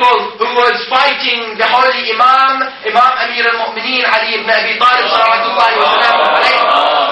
people who was fighting the holy Imam Amir al-Mu'mineen Ali ibn Abi Talib salawatullahi wa salamu alayhi,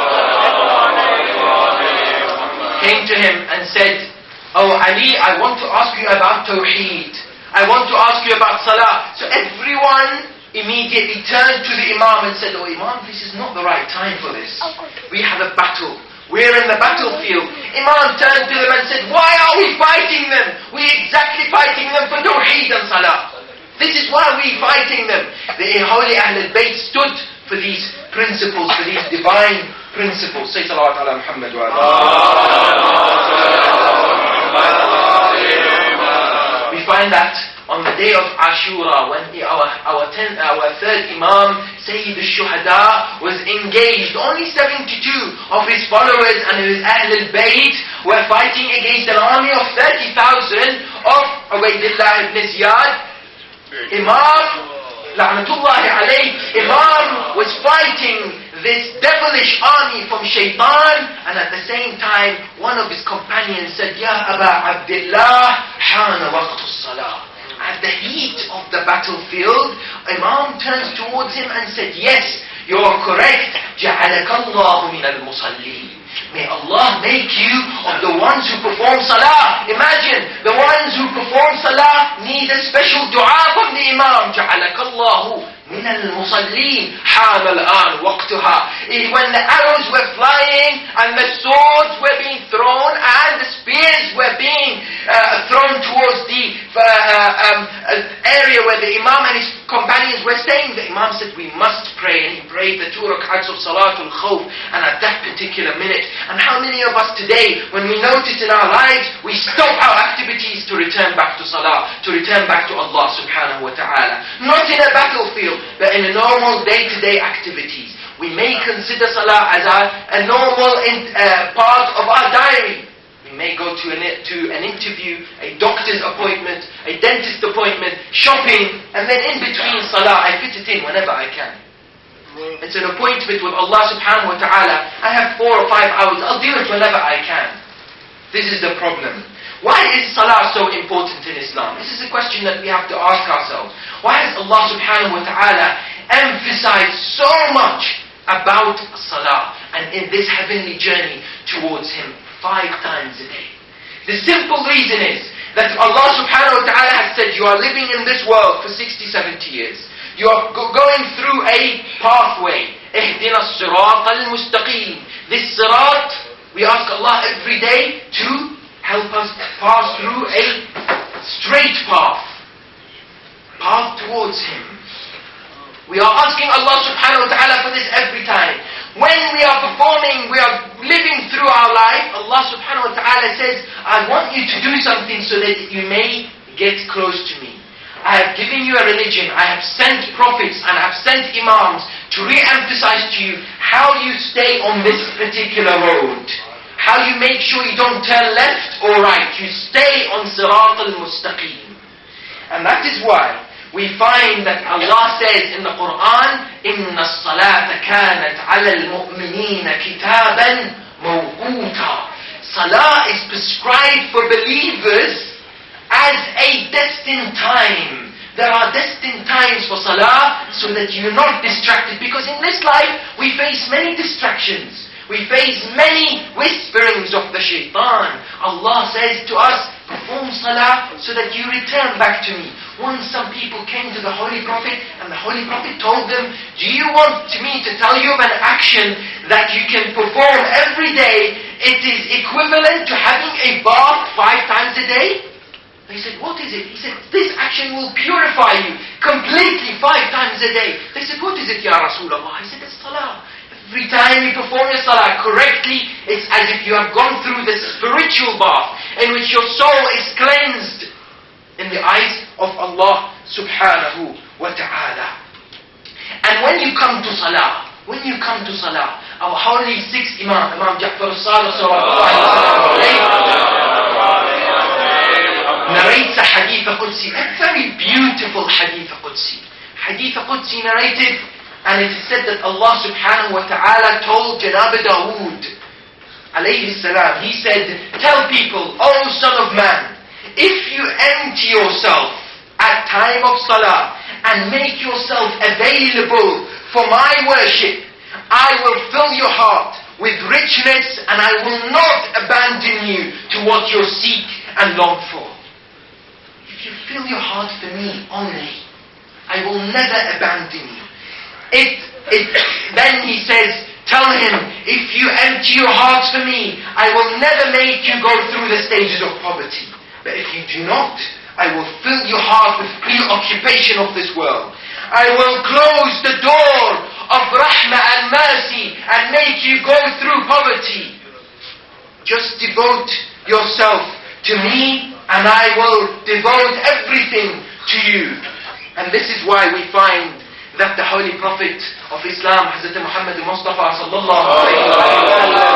came to him and said, "Oh Ali, I want to ask you about Tawheed. I want to ask you about Salah." So everyone immediately turned to the Imam and said, "Oh Imam, this is not the right time for this. We have a battle. We're in the battlefield." Imam turned to them and said, "Why are we fighting them? We're exactly fighting them for Tawheed and Salah. This is why we're fighting them." The holy Ahl al-Bayt stood for these principles, for these divine principles. Say salawat ala Muhammad wa We find that on the day of Ashura, when our third Imam, Sayyid al-Shuhada, was engaged, only 72 of his followers and his Ahl al-Bayt were fighting against an army of 30,000 of Ubaydillah ibn Ziyad. Imam, la'natullahi alayh, Imam was fighting this devilish army from Shaitan, and at the same time, one of his companions said, "Ya Aba Abdullah, hana waqtu as-salah." At the heat of the battlefield, Imam turns towards him and said, "Yes, you are correct. Ja'alaka Allahu min al-musallin." May Allah make you of the ones who perform salah. Imagine, the ones who perform salah need a special dua from the Imam. Ja'alaka Allahu min al-musallin. Hana al-an waqtuha. When the arrows were flying and the swords were being thrown and the spears were being thrown towards the area where the Imam and his companions were staying, the Imam said, "We must pray." And he prayed the 2 rak'ats of Salatul Khawf, and at that particular minute. And how many of us today, when we notice in our lives, we stop our activities to return back to Salah, to return back to Allah subhanahu wa ta'ala? Not in a battlefield, but in a normal day-to-day activities. We may consider Salah as a normal part of our diary. We may go to an interview, a doctor's appointment, a dentist appointment, shopping, and then in between Salah, I fit it in whenever I can. It's an appointment with Allah subhanahu wa ta'ala. I have 4 or 5 hours, I'll do it whenever I can. This is the problem. Why is Salah so important in Islam? This is a question that we have to ask ourselves. Why has Allah subhanahu wa ta'ala emphasized so much about Salah and in this heavenly journey towards Him 5 times a day? The simple reason is that Allah subhanahu wa ta'ala has said, you are living in this world for 60, 70 years. You are going through a pathway. اهدنا الصراط المستقيم. This sirat, we ask Allah every day to help us pass through a straight path towards Him. We are asking Allah subhanahu wa ta'ala for this every time. When we are performing, we are living through our life, Allah subhanahu wa ta'ala says, I want you to do something so that you may get close to me. I have given you a religion, I have sent prophets and I have sent imams to re-emphasize to you how you stay on this particular road. How you make sure you don't turn left or right. You stay on Sirat al-Mustaqim. And that is why we find that Allah says in the Quran, إِنَّ الصَّلَاةَ كَانَتْ عَلَى الْمُؤْمِنِينَ كِتَابًا مَوْقُوتًا. Salah is prescribed for believers as a destined time. There are destined times for Salah so that you're not distracted. Because in this life, we face many distractions. We face many whisperings of the shaitan. Allah says to us, perform Salah so that you return back to me. Once some people came to the Holy Prophet and the Holy Prophet told them, do you want me to tell you of an action that you can perform every day? It is equivalent to having a bath 5 times a day. They said, what is it? He said, this action will purify you completely 5 times a day. They said, what is it, Ya Rasulullah? He said, it's Salah. Every time you perform your Salah correctly, it's as if you have gone through this spiritual bath in which your soul is cleansed in the eyes of Allah subhanahu wa ta'ala. And when you come to Salah, our holy 6th Imam, Imam Ja'far al-Sadiq narrates a Hadith Qudsi, a very beautiful Hadith Qudsi. Hadith Qudsi narrated, and it is said that Allah subhanahu wa ta'ala told Janab Dawood alayhi salam, He said, tell people, O son of man, if you empty yourself at time of salah and make yourself available for my worship, I will fill your heart with richness and I will not abandon you to what you seek and long for. If you fill your heart for me only, I will never abandon you. Then he says, tell him, if you empty your heart for me, I will never make you go through the stages of poverty. But if you do not, I will fill your heart with preoccupation of this world. I will close the door of rahmah and mercy and make you go through poverty. Just devote yourself to me and I will devote everything to you. And this is why we find that the Holy Prophet of Islam, Hazrat Muhammad Mustafa sallallahu alayhi wa sallam,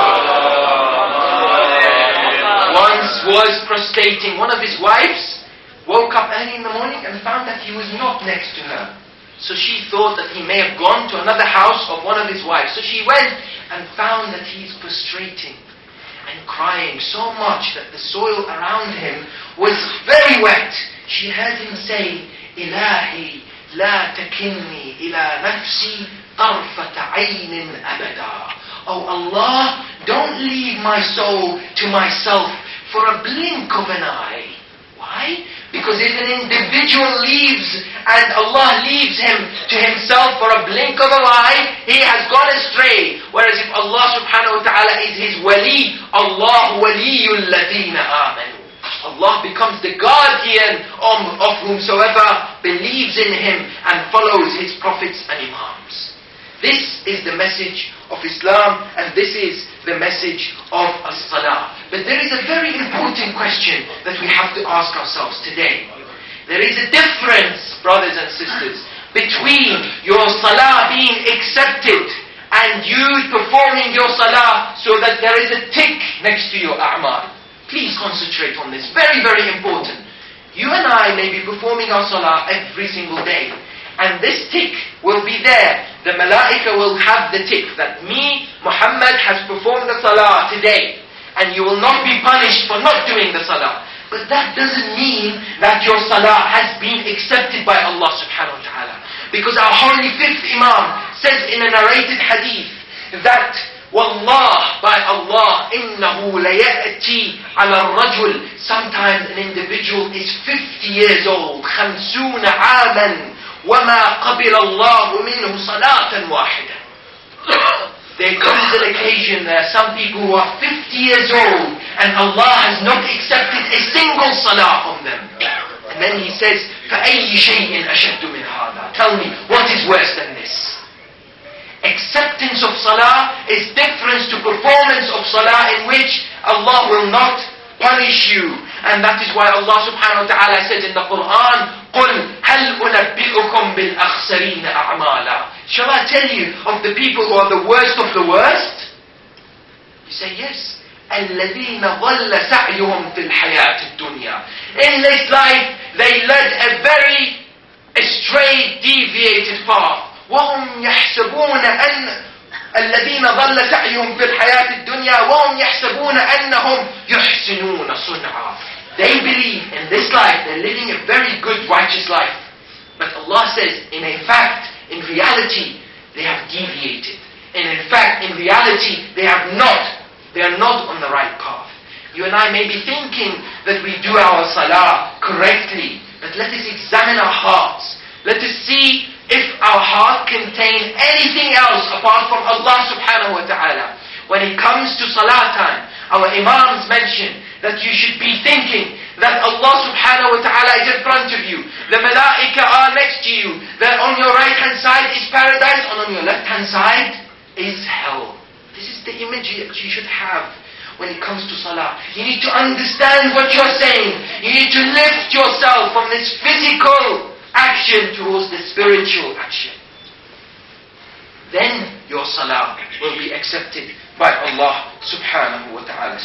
once was prostrating. One of his wives woke up early in the morning and found that he was not next to her. So she thought that he may have gone to another house of one of his wives. So she went and found that he is prostrating and crying so much that the soil around him was very wet. She heard him say, Ilahi, la takinni ila nafsi tarfata aynin abada. Oh Allah, don't leave my soul to myself for a blink of an eye. Why? Because if an individual leaves and Allah leaves him to himself for a blink of an eye, he has gone astray. Whereas if Allah subhanahu wa ta'ala is his wali, Allah waliyul ladina amanu. Allah becomes the guardian of whomsoever believes in him and follows his prophets and imams. This is the message of Islam and this is the message of as-salah. But there is a very important question that we have to ask ourselves today. There is a difference, brothers and sisters, between your salah being accepted and you performing your salah so that there is a tick next to your a'mal. Please concentrate on this. Very, very important. You and I may be performing our salah every single day. And this tick will be there. The malaika will have the tick that me, Muhammad, has performed the salah today. And you will not be punished for not doing the salah. But that doesn't mean that your salah has been accepted by Allah subhanahu wa ta'ala. Because our holy fifth imam says in a narrated hadith that Wallah, by Allah, innahu layati ala rajul. Sometimes an individual is 50 years old, 50 عاما, وما قبل الله منه صلاة واحدة. There comes an occasion there, some people who are 50 years old, and Allah has not accepted a single salah from them. And then he says, فَأَيِّ شَيْءٍ أَشَدُّ مِنْ هَذَا. Tell me, what is worse than this? Acceptance of salah is different to performance of salah in which Allah will not punish you. And that is why Allah subhanahu wa ta'ala says in the Quran, قُلْ هَلْ أُنَبِّئُكُمْ بِالْأَخْسَرِينَ أَعْمَالًا. Shall I tell you of the people who are the worst of the worst? You say yes. الَّذِينَ ضَلَّ سَعْيُهُمْ فِي الْحَيَاةِ الدُّنْيَا. In this life, they led a very astray, deviated path. وهم يحسبون أن الذين ضل سعيهم في الحياة الدنيا وهم يحسبون أنهم يحسنون صنعا. They believe in this life they're living a very good righteous life. But Allah says in reality they have deviated. And in fact, in reality they are not on the right path. You and I may be thinking that we do our salah correctly, but let us examine our hearts. Let us see if our heart contains anything else apart from Allah subhanahu wa ta'ala. When it comes to salah time, our imams mention that you should be thinking that Allah subhanahu wa ta'ala is in front of you. The malaika are next to you. That on your right hand side is paradise and on your left hand side is hell. This is the image that you should have when it comes to salah. You need to understand what you're saying. You need to lift yourself from this physical action towards the spiritual action. Then your salah will be accepted by Allah subhanahu wa ta'ala.